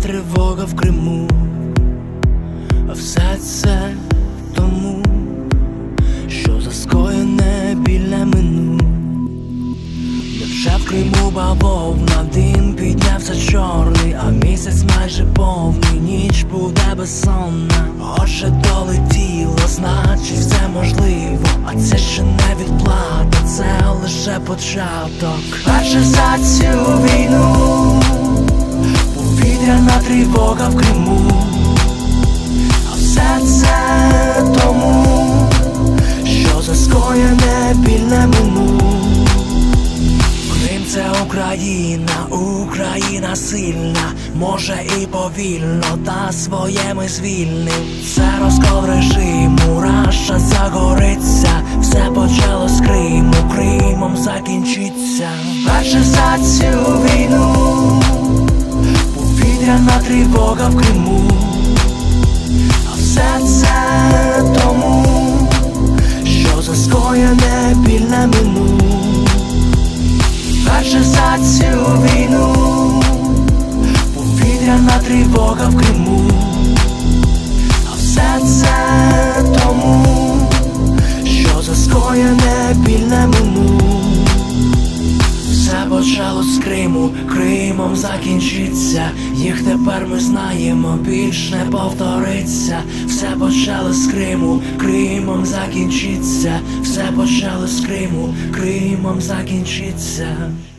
тривога в Криму, а все це тому, що за скоєне біль не мину. Невже в Криму бавовна, дим піднявся чорний, а місяць майже повний, ніч буде безсонна. Отже долетіло, значить все можливо, а це ще не відплата, це лише початок. Перше за цю війну, повітряна тривога в Криму, а все це тому, що за скоєне біль не мину. Крим — це Україна, Україна сильна, може і повільно, та своє ми звільним. Це розкол режиму, Раша загориться, все почало з Криму, Кримом закінчиться. Перше за цю війну, повітряна тривога в Криму, а все це тому, що за скоєне біль не мину. Перше за цю війну, повітряна тривога в Криму, а все це тому, що за скоєне біль не мину. Все почало з Криму, Кримом закінчиться, їх тепер ми знаємо, більш не повториться. Все почало з Криму, Кримом закінчиться, все почало з Криму, Кримом закінчиться.